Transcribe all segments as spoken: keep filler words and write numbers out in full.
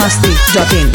masti dot in.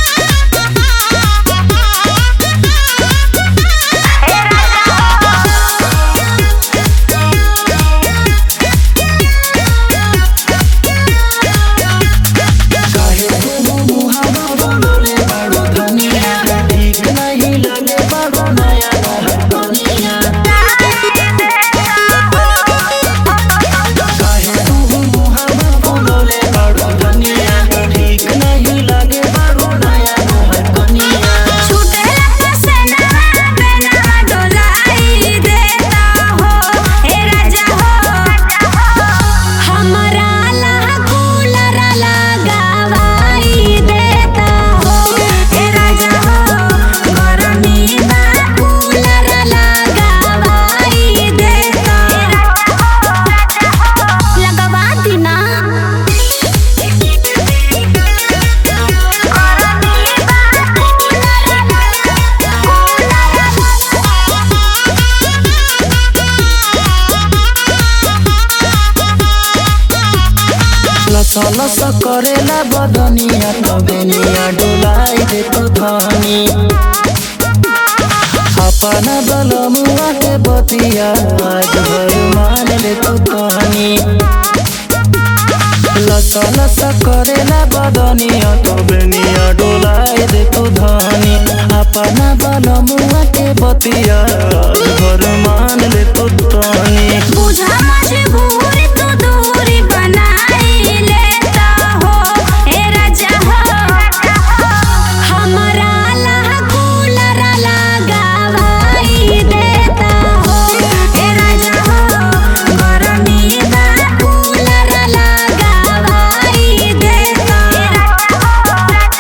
लस करेला बदनिया तो बेनिया डोलाई दे तू धनी अपना बलमुआ के बतिया आज भर मान ले तू धनी लस लस करेला बदनिया तो बेनिया डोलाई दे तू धनी अपना बलमुआ के बतिया आज भर मान ले तू धनी बुझा मजबूर तू दूरी बनाई लेता हो ए राजा हो हमरा ला कूलर लगावाई देता हो ए राजा हो गरमी बा कूलर लगावाई देता हो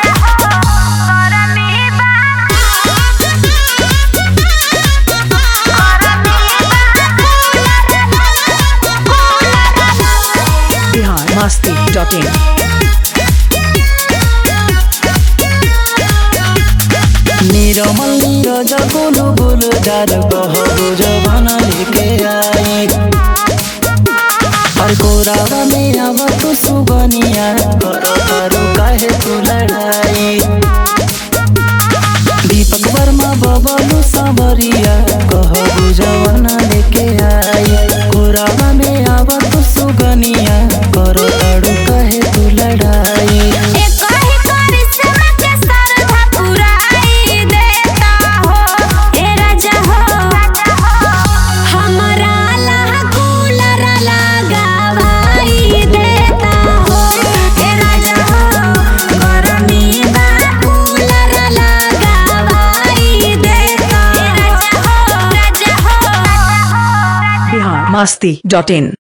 गरमी बा Bihar masti dot in. निरमल नीरज गोलू गोलू डार बहगो जवाना लेके आई और कोरावा में आव तू सुगनिया करो करो काहे तू लड़ाई दीपक वर्मा बबलू सांवरिया कहगो जवाना लेके आई कोरावा में आव तू सुगनिया करो करो काहे तू लड़ाई Bihar masti dot in.